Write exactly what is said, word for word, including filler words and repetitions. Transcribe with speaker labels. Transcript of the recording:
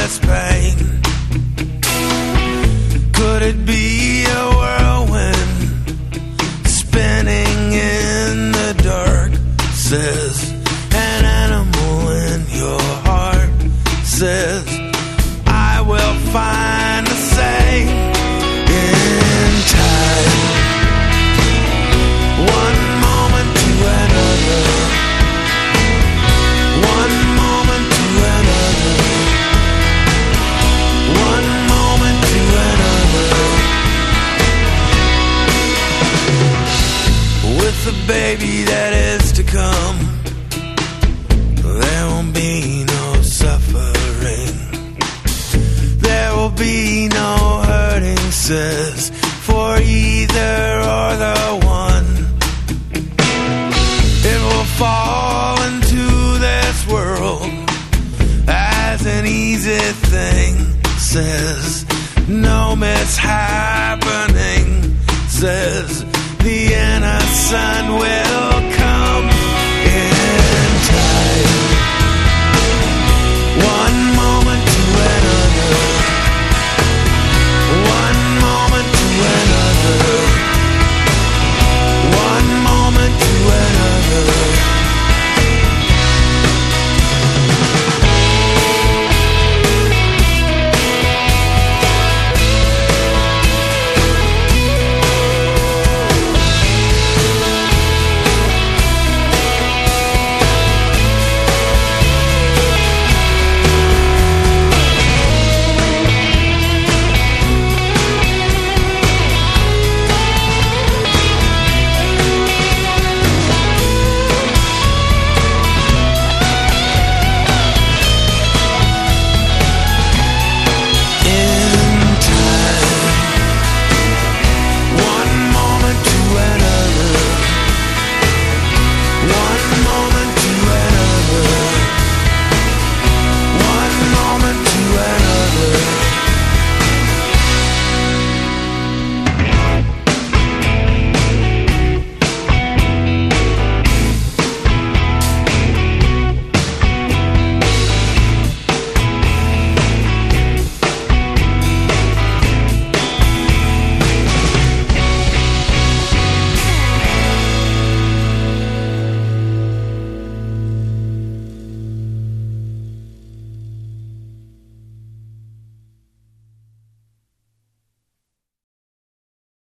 Speaker 1: this pain? Could it be a whirlwind spinning in the dark? Says an animal in your heart. Says I will find the same in time. One moment to another. One moment to another. One moment to another. With the baby that is to come, there won't be no suffering. There will be no hurting, says, for either or the one. It will fall into this world as an easy thing, says, no mishappening, says, the innocent will